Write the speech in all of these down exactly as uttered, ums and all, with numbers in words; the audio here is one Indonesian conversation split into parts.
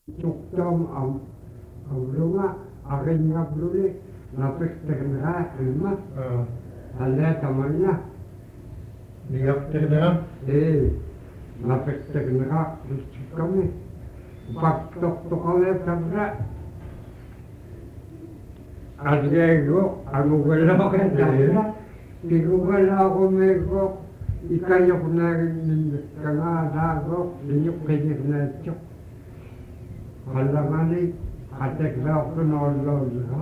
Tuktom am amlunga aringa bluli napik terkenal ilma Allah tamannya Niyak terkenal eh napik terkenal kami pak tok tok oleh sabra adego anu gelo kan tigo gelo ko mego ikayo kuna kana dago dinyuk kene na chok halamani atek ba ko no lo ha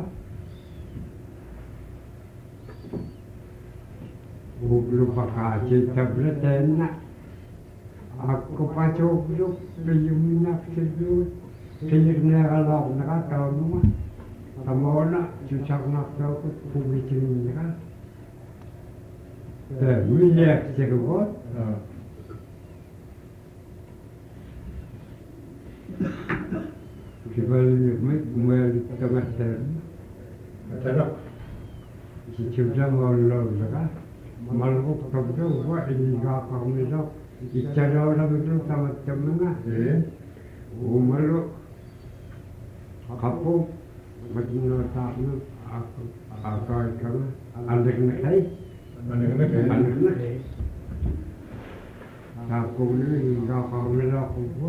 Guru pakaji tabletena aku pacu guru biyumina kedu kenyirne ala na ta no amona chuchak na ta ko pubitin na ta wiyak segot kibal me me tamater Tarak si chuja ngolo na maluk tabdo wa iliga kamila ichara ora betul tamat temna Eh umalu kapu magino tamu aku akai kama andek nakai Anak-anak eh andek nakai aku ni iliga kamila kubu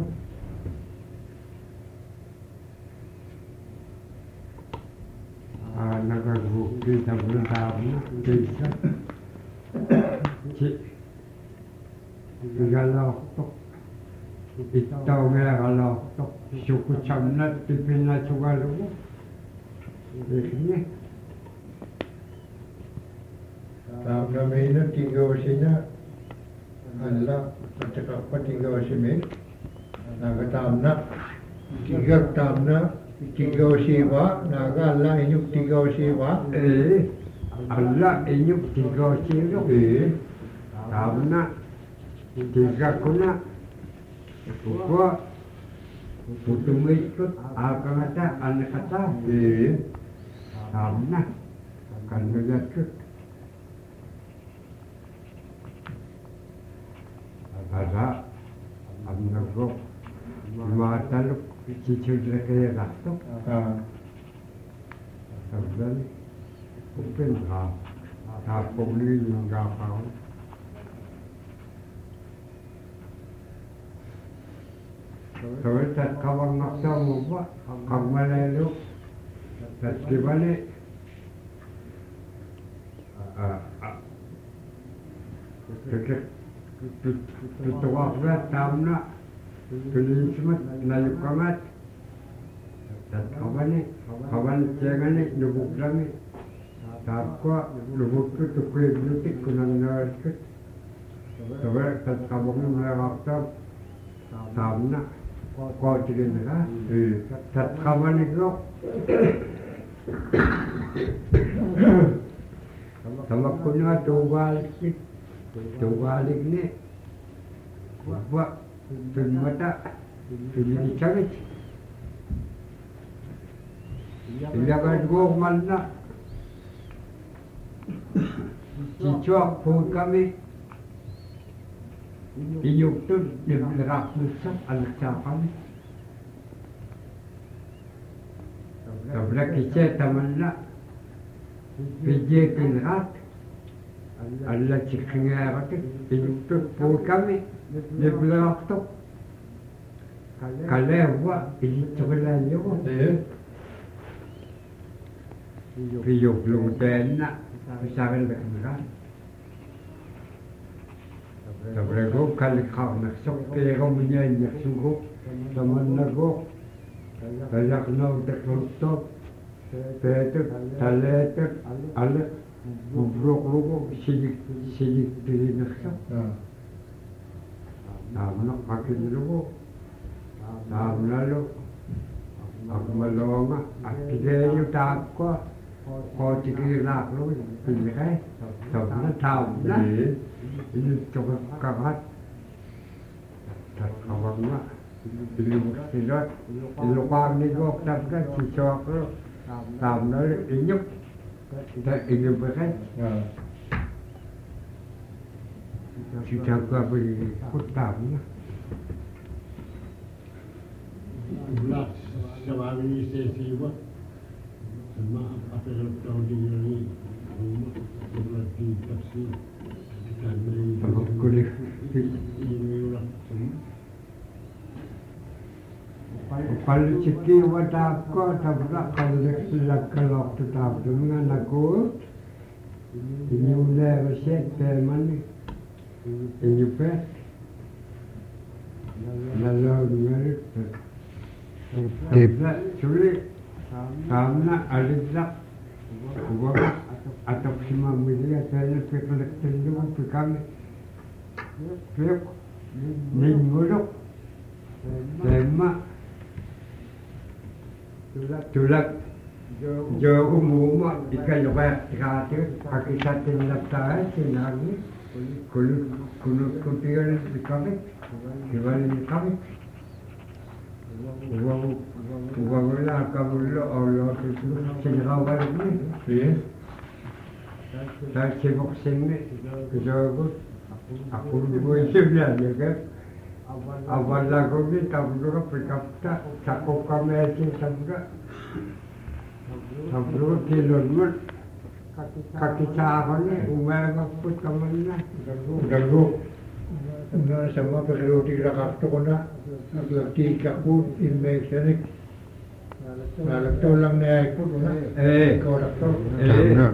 anak aku kita bertamu kita Cik Galau tok Itau mela galau tok Syuku camnat Tipina cugalu Ini Tam namanya tiga wasinya Allah Patakapa tiga wasinya Naga tamna Tiga tamna Tiga wasiwa Naga Allah inyuk tiga wasiwa Eh Allah inyuk tiga siro Eh Tamna Tiga kuna Upwa Putum ikut Alkangata anak kata Eh Tamna Kan ngeliat Ada anak gok Mata lu Cicil kaya ratok Ah Sabdan Kupin ha Tapong ni yung gapaw Kawai tat kawang naksa mo ba Kag malalo Tat kibali Kekek Tutuwak na tamna Tulismat Nayukamat Tat kawani Kawan cengani Nubuk lami Takwa Nubuk tu Tukui blutik Kunang narakit Kawai tat kawang Naraktab Tamna Kau cilin ha Tat kawani Kau Sama kuna Tubalik Tubalik ni Buat Tunmata Tunmata cakit Ilakan gok malna Cicuak pun kami Iyuk tu Diberak nusap anak cakami Tabrak kicet tamanna Pijek pinrat Allah ciknya rakyat Iyuk tu pun kami Diberak tu Kalau buat Iyuk tu berlalu Eh Iyuk belum tenak Besar lekang Tabrak gok kali kau nak sok Kira menyanyi sungguh Taman nagok Kayak nau tak tutup Peter, Talater, alle Bubrok lugo Sijik, sijik Diri naksa Ah Tamna makin lugo Tamna lu Aku malonga At kideyo takwa Kau tikirak lu Pilih Tamna tamna Eh Ini coba kagat Tak kawang na Pilih silot Ilukang ni gok Tapka cicok lu Tamna lu inyuk Tak inyuk bekai Ah Sudah gua beri kutamnya kami sesiwa sama apa yang tahu diri rumah seperti tafsir kami kulit ini ulah kalau ciki wadah ko tabrak kalau sudah kelok tetap dengan aku ini udah reset teman ini pet lalu merit tabrak sulit karena ada uang atau semua media saya pelak tendu kami pelak ningguluk tema tulak jo umum ikan lebat kata pakai satu laptop senang kulit kulit kutil di kami kembali di kami uang uang lah kamu lo Allah itu senang banget ni saya sibuk sini kejabat aku dulu itu dia kan awal lagu ni tabur perkata cakup kami aja sampai tabur kilo dua kaki cahaya ni umai ngaput kami na Dagu na sama perlu dilakukan tu kena agak dikaput imeksenik nalak tu lang ni aku na eh kau dak tu eh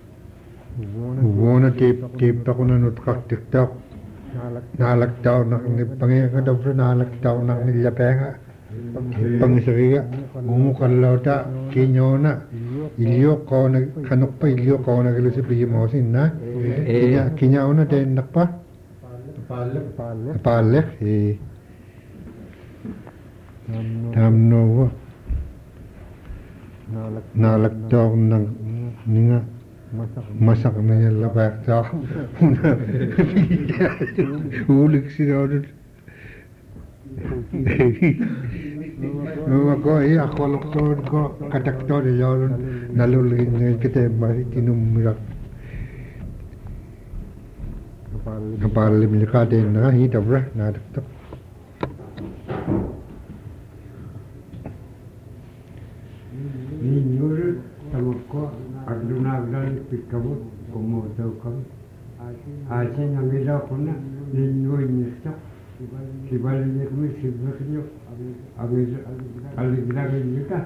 Wona tip tip tak kuna nut kak tiktok nalak tau nak ni pangi ka daw nalak tau nak ni lapenga pang sariga mu kallau ta kinyona ilio ko na kanok pa ilio ko na gelu si pi mo sin na kinya kinya ona de nak pa palle palle e tamno wa nalak tau nak ninga masak na labak tau ulik si daw Ako eh ako loktor ko kataktor yon nalulin kita mari tinumrak kapal milika den na hi tabra na dak ni nyur tamko arduna gal pikabu komo tau kam aje namida kuna ni nyur ni sta kibali kami sibaknya abis aligran juga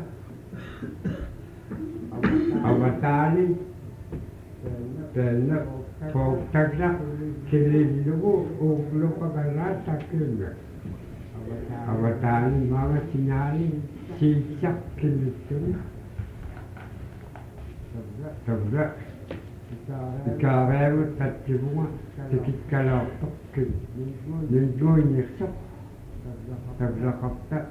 awatani dan fakta kiri dulu uglo pagara takilnya awatani mama sinyali sijak kiri tu tabrak Ikarew tatibunga tikikalaw pagkin nilgoy niya tablakapta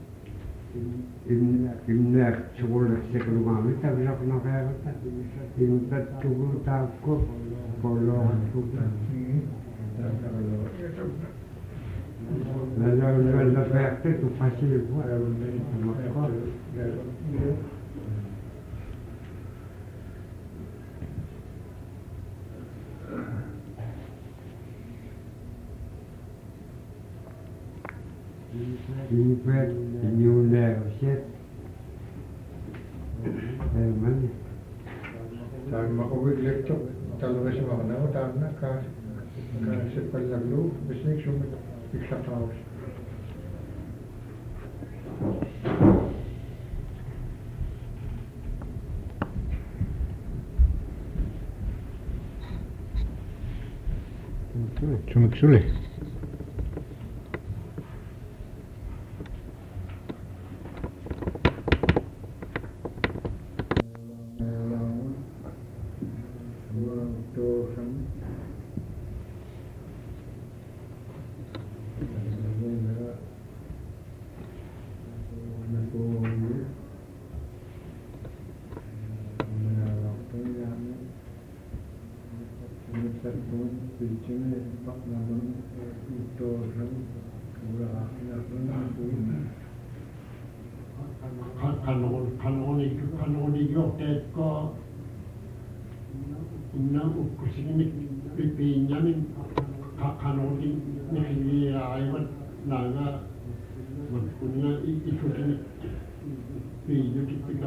imnek sugulat siya kalumami tablak na kaya kata imtat tugutak ko polokan tugutak lalaw na pekte tu pasir ko makot Impet, inyuleh, shit. Eh, mana? dan makawig lektok talaga sa mga na utan na ka ka sa palaglo bisig sumit ikataw Sumit suli.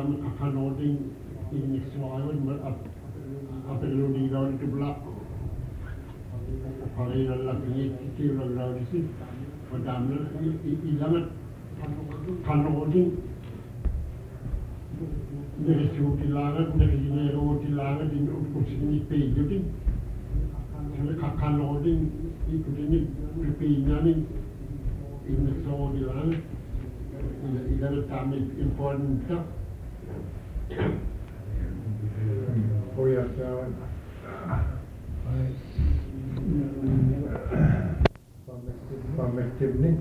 kami akan loading ini soalnya ber apa loading lawan itu belak kalau yang lagi kecil lawan di sini padahal ilangan kan loading dari suatu langat dari nero di langat di untuk sini pejo din jadi akan loading itu ini berpindah nih ini so di langat ilangan kami important tak oh ya pamestim nih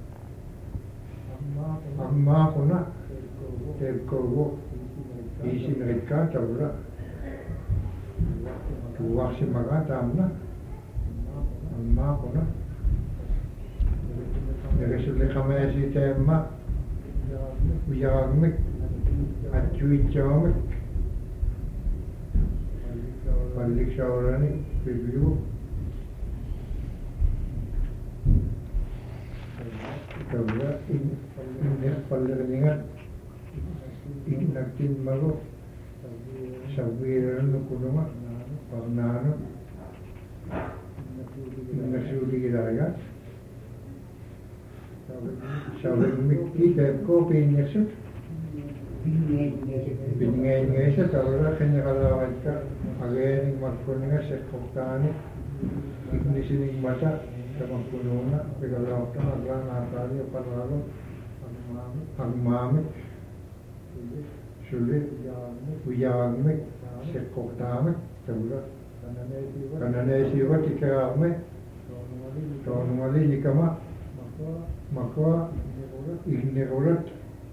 amma kuna terkowo isi mereka tahu dua si maga tamna amma kuna dari sudah kami si tema uyagmik acuit jomik balik saurani review tahu ini ini paling ingat ini nakin malu sabiran nukunuma parnano nasuri raya sabing mikki teko pinyesut binngay-ngay sa tawra kanya kalawat ka agayaning magpuninga sa koktani ignisining mata sa magpununa pigalawat ka maglang atali panalo agmamit sulit uyagmit sa koktani tawra kananay siwa tikarame tonumali nikama makwa ignirulat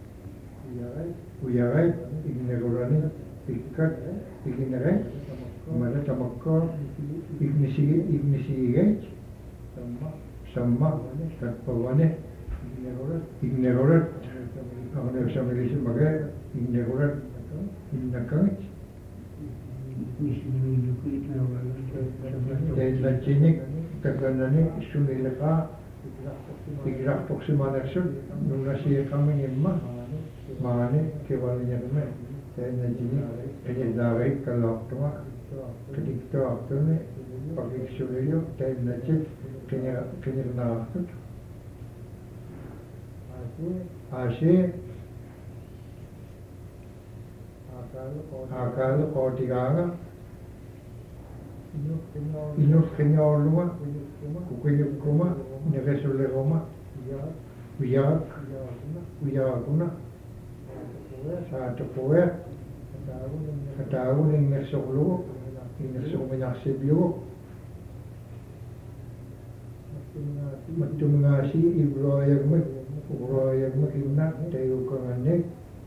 uyarai ignerulani ikat ignerai mara tamakka ignisi ignisigai sama tatpawane ignerulat ako na sa milisi bagay ignerulat innakangit dahil lachinik kaganani sunilaka igrak toksimanaksun nung nasiya kami imma mane kewalnya kami saya najini ini dari kalau cuma ketika waktu ini pakai sulio saya najis kenya kenya nakut asyik akal kau tiga inus kenya oluma kukulik kuma negesule kuma uyak uyak kuna satu poet katahu ning nesoklu ning nesok menyasiblu matum ngasi ibroyak mek ibroyak mek inna tayu kanganek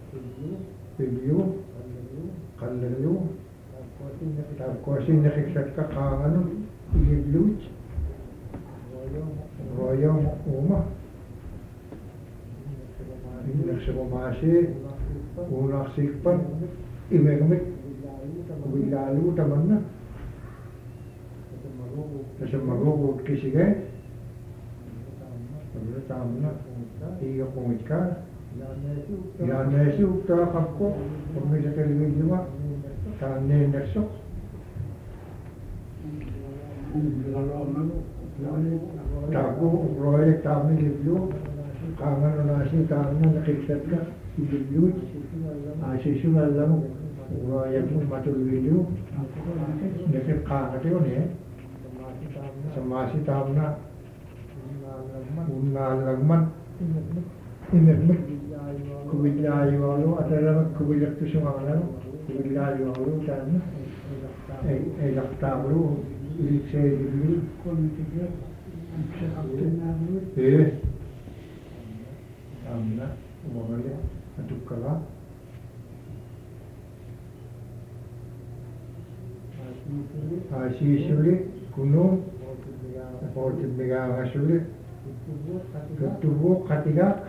pilyu kallu takosin nakiksak ka kangano ibluch royong uma ini naksomasi unak sikpan imegmik kubilalu tamanna tasamago kisige tamanna tamanna iya pungitkan ya nesi ukta kapko pemisa televisiwa tane nesok taku proyek kami liblu kangen nasi kangen nakiksatka liblu asisu lalang proyek matul liblu nekip kangen itu nih semasi tamna unalagman inek kubilayu alu adalah kubilak tu sungalan kubilayu alu tan eh eh laktalu ilikse liblu eh tamna umurnya aduk kala Asyik sulit gunung, poti megang sulit, tubuh ketiga,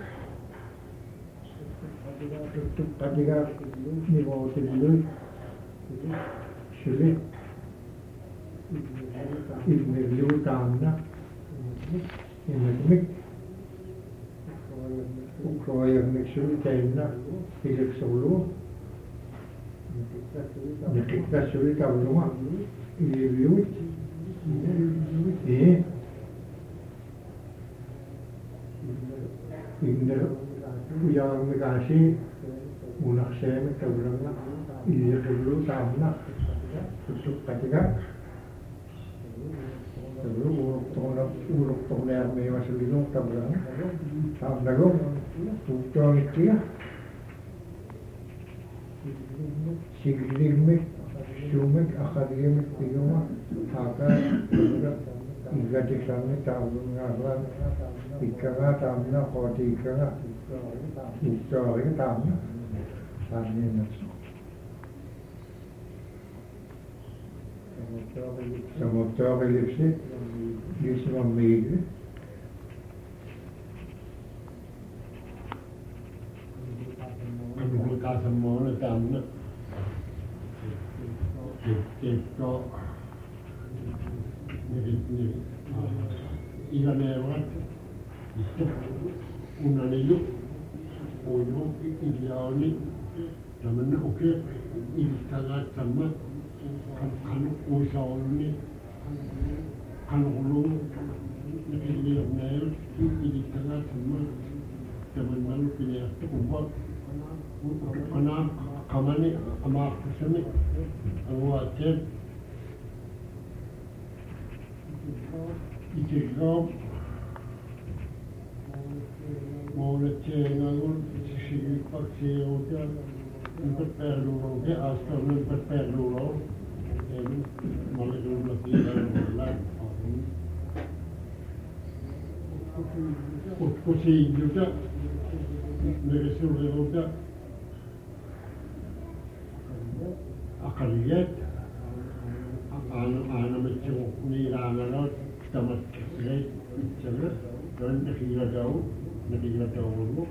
tutup ketiga ni bawah tidur, sulit, ini lu tanah, ini mik, ukroy yang mik sulit tanah, pilih solo, Nakita sulit ang lunga. Iliwit. Eh. Inder. Yang megasi. Unak saya metabulanga. Iya dulu tamna. Tutup katiga. Sebelum uruk tongnak uruk tongnak mewah selilung tabulanga. Tamna go. Tutup ikia. Siglimik, shumik, akademik, piyuma, haka, igatiksannya tamun ngaran, ikanga tamna, koti ikanga, uktoring tamna, tamnya nasu. Samoktor elipsi, gisma migri. Bukan semua nak tamna. Itu ni ni ikan lewat itu unan itu uyu ideal ni zaman oke ini sangat sama kan kan usau ni kan ulung ini nail ini sangat sama zaman malu pilih tu buat anak kamani amak sini Awak Itikam Mawla Chengagun Sisi Paksi Oja Empat perlu ke asal empat perlu ini Malaikat lagi dalam Kusi juga Neresul juga Akaliyat ana macam ni rana tamat kesai bicara dan nakira jauh nakira jauh lu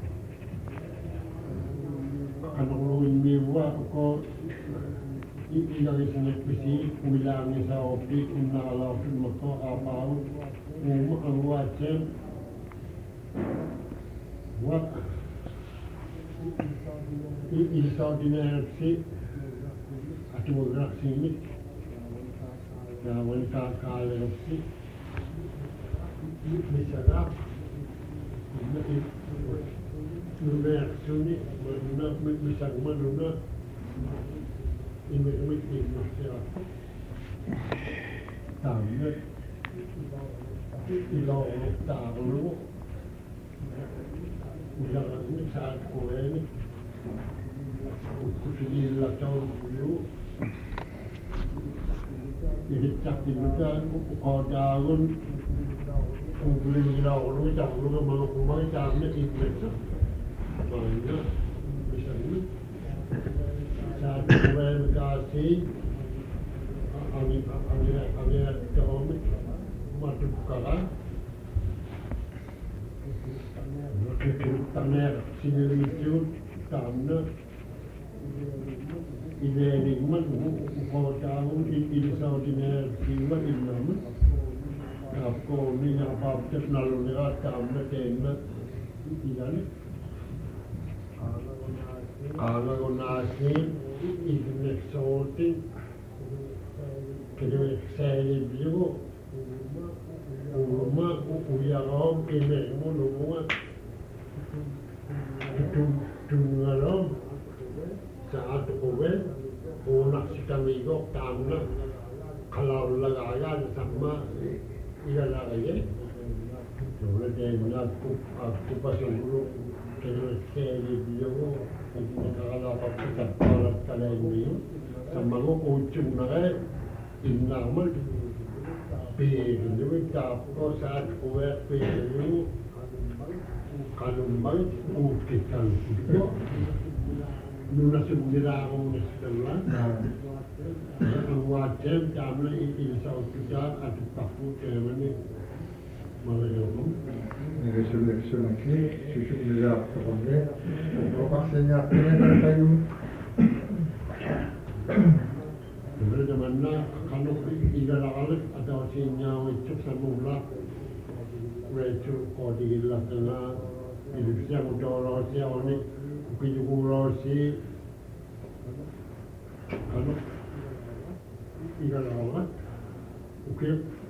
kalau lu ini buat kau ini yang ini pasti bilang ni saya opik nalar maka apa umum awacem buat ini saudara si Atau gerak sini, dah wanita kala lagi, misalnya, ini nuna sini, nuna misalnya nuna ini ini ini misalnya, tahu ilau tahu, ujar ini saat kau ini, kucing lacau dulu. Jadi cak di mana kau jalan, kumpulin kita orang cak orang malu kumai caknya itu, mana misalnya saat kau kasih, angin angin angin jauh matu kalah, tanah sini itu tanah ini ni man kau tahu ini sahaja siapa ini nama, aku ni apa cek nalu ni tahu nak kena ini kalau kau nasi ini sorti kerja saya beliau rumah uyaram ini rumah itu tungaram saat kowe nak sikami go tamna kalau lagayan sama iya lagaye dole dena ku aku pasang dulu kerja saya beliau ini kalau apa kita kalau kalau ini sama go ujung nare inamal pilih apa saat kowe pilih kalau mai ukitan itu Nuna sendiri orang setelah, wajib jamlah ini sahaja kita atau takut kemudian malayum. Resul resul lagi, susu berak terangnya, orang senyap dengan kayu. Sebenarnya mana kalau ikan awal atau sinyal itu semula, itu kau diilah tengah, itu siapa orang siapa ni. Kujurosi Kalau ikan awat, oke,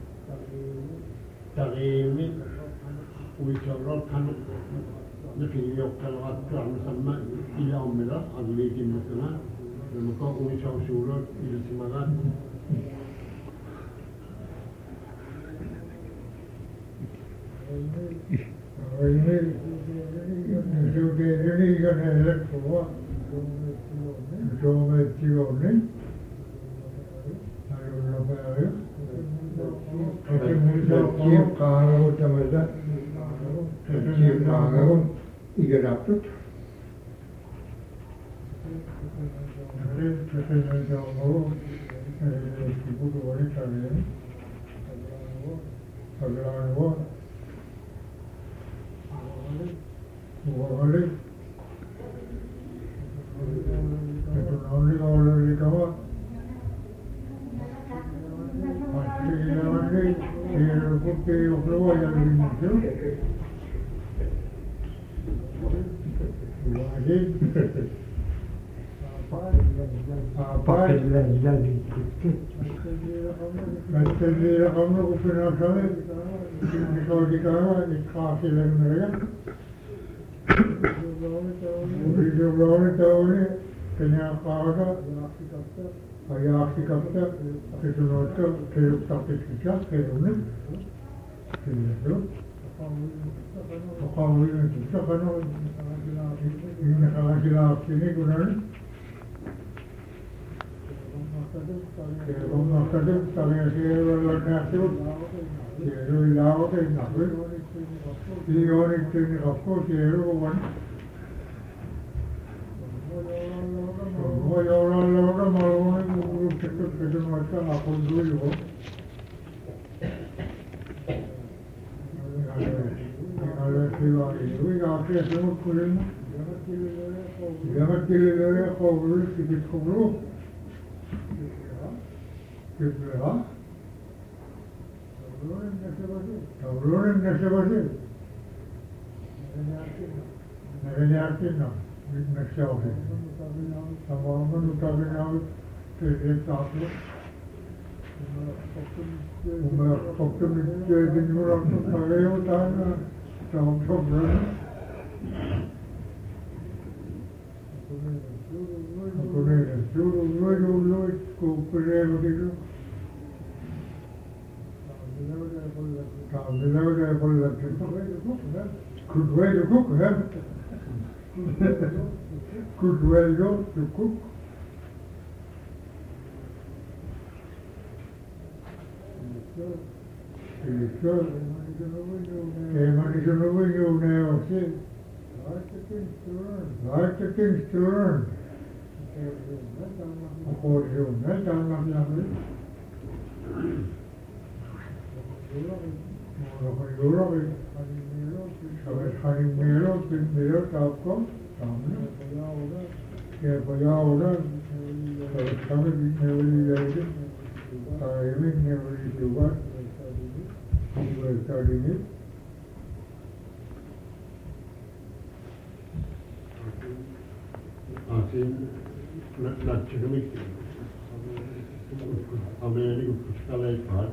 dari ini uisorot kan nakiyok kalawat kan sama ilaw mila aglikin masana, namun kau uisor surot ila simagat. Ini juga ini kan elok semua. Domestione, allora perché molto caro tamada, perché caro i gratto. Perché non siamo eh sicuro vuole sapere. Allora vuole. Vuole. Itu nanti kalau dikawa, pasti nanti si putih keluar yang muncul, lagi apa lagi? Macam dia kamu kupinah kali, kalau dikawa dikasih lagi mereka. Video berani tahu ni, kenapa ada ayah sikapnya itu nanti kerap tapi kita kerana itu, kalau ini kita kan ini kalau kita sini guna ni, kalau makan tu tapi kalau nak tu, kalau lawa tu nak tu, ini orang itu ni aku kalau bukan. Voy a hablar la hora más o menos que que no está a fondo yo. A ver si va a ir. Oiga, ¿qué hacemos con él? Ya me quiere dar a favor si te cobró. ¿Qué se va? Cabrones no se va a hacer. No venía aquí, no. Nextjouw. Dan waren we nu dat we nou het aflo. Om op de minuut de nieuwe auto te rijden dan dan toch wel. Kunnen we doen nooit nooit kopen we Dan de oude van de goed way to cook, hè? Good way to cook. Eso, que manicho no voy yo now, see. Lots of things to learn. Of course, you met on them, Europe, sabes Jarimero, primero Tauco, que voy ahora, sabes sabes never related, I never to what, we were studying it. Así, la chica America Puskala Park.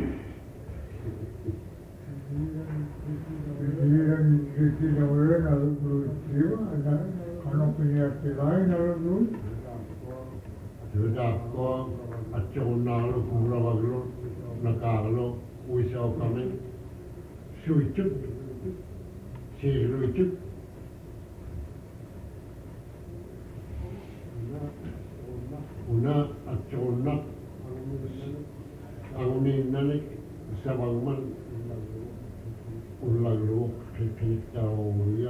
Ini di dalam ada dulu jiwa, ada kalau punya lain ada dulu. Sudah kau acung nalu pura baglo, nakalo, uisau kami, suicuk, siluicuk. Una acung nak, angin nalik, sabangman. Ulaglo klikta ya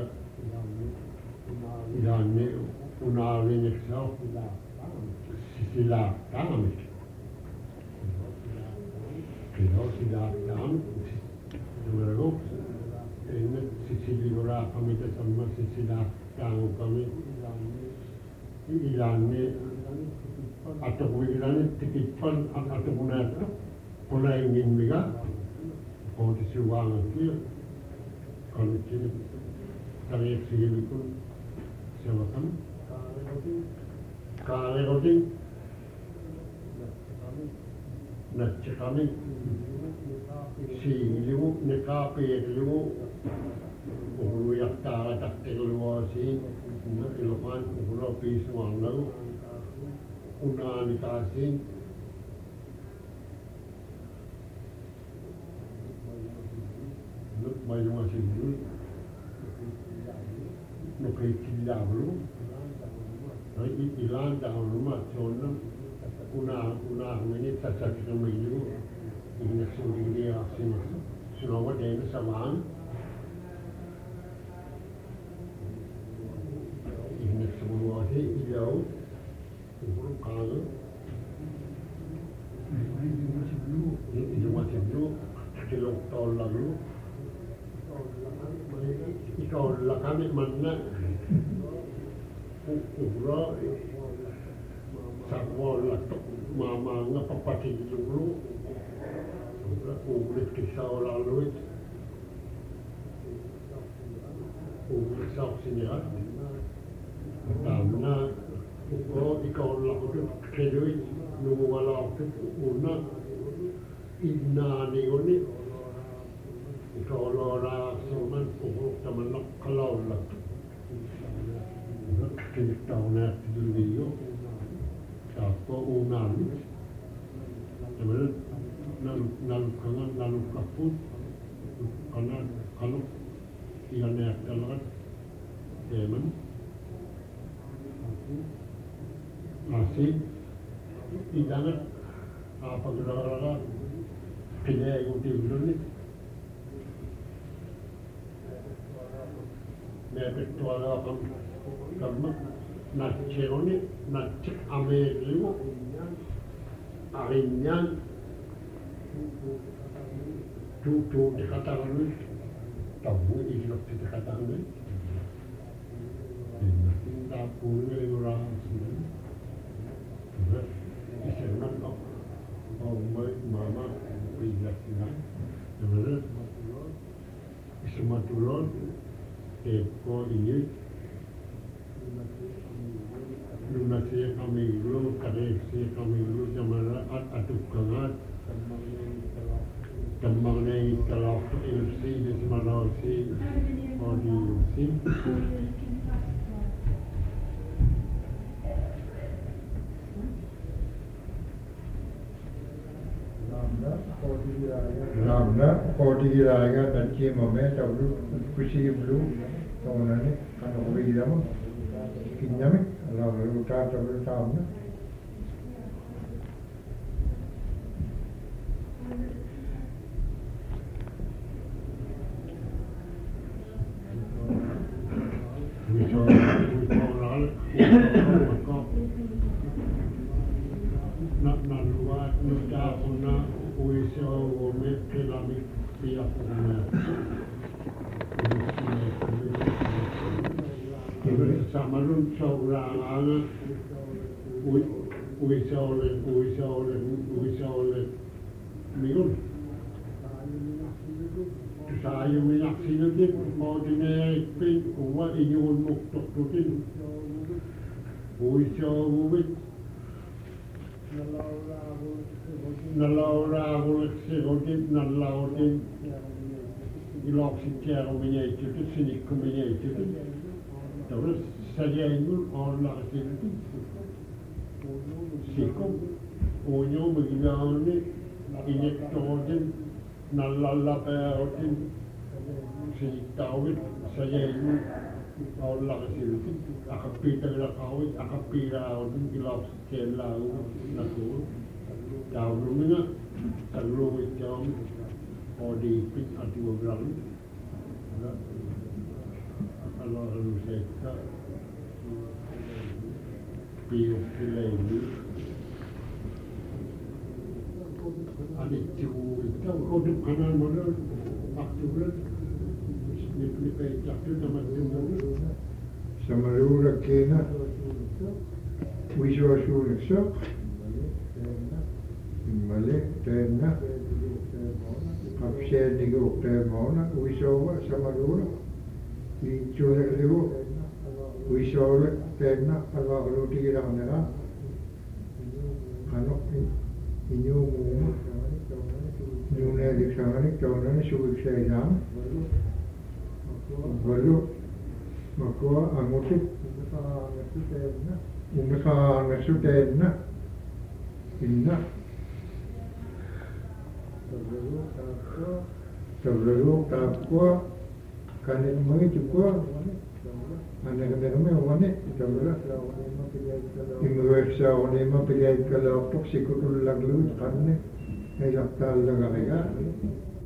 idanne unali nexau sila tam kilo sila tam luego en Sicily ora kami ta sama sila tam kami idanne atau idanne tikipan atau guna pola ingin mega kalau disuang dia kalau kita tarik sihir itu siapa kan? Kalau roti, kami si liu nekape liu ulu yakta tak telua si na ilopan ulu piswang lalu una nikasi nuk mayu masih dulu nuk kaya dulu Jadi ilan tahun rumah zona una una ini cacat kami itu ini suri dia sini sunawa dia samaan ini semua sih jauh umur kalau ini masih dulu kilo tahun lalu kalau lakukan mana Ura sakwa latok mama ngapapati dulu ura ulit kisah lalu ulit sak sinihat tamna uko ikaw lakukan kedoy nung wala ko una inna ni oni ikaw lora suman uko taman kalaw latok Kita nak dulu, apa unan, kemudian lalu lalu kangen lalu kaput, karena kalau ia nak jalan, demen, masih tidak apa gara-gara kena ikuti dulu ni, mereka tuan apa karena naceroni nacik ameliu akhirnya tu tu dikatakan ni tahu ikhlas dikatakan ni tidak punya orang sendiri isyarat oh mama ikhlas ni kemudian ismatulon eko ini Lunasi kami dulu, kareksi kami dulu zaman atuk kangat, tembang ni kalau ilsi di semana si, odi ilsi. Ramna, kodi raga dan cima me tahu kusi belum, tahu nani kan aku bilang, kinyame. Lalu kita terus tahu na. Bisa, bisa lalu. Nak nak luar, nak jauh nak, bisa umat kelami pihak umat. Sama lun seorang anak, uisaule, uisaule, uisaule, miun. Saya menyaksikan itu, mau dinaik pin, umat ini untuk tututin, uisaule, nalau ragu, sekolah nalau tin, ilok sekian umenya itu, sini umenya itu. Terus saja itu orang itu sikum, onyo begini ni, ini tojen, nalala perotin, si kawit saja itu orang itu, akapi terla kawit, akapi raun, ilap selau, naku, kau rumina, kalau itu odi pit ati wagram. Kalau mereka pilih pilih ini, ada jauh itu kau di kanan mana waktu itu ni ni pejak tu nama jumlah. Sama lura kena, wiswa sulit so, Malik tena, kapsen ni kau tena, wiswa sama lura. Di jual itu, wisol tena kalau roti kita mana, kalau ini umum Nune di sana chona subik sayam. Baru mako amutik umika nasutena inna Tabralu tapko kanin mai tukko anak-anak wane tabra imweksa one ma pigay kala toksikutul laglut kanne ay laktal lagaga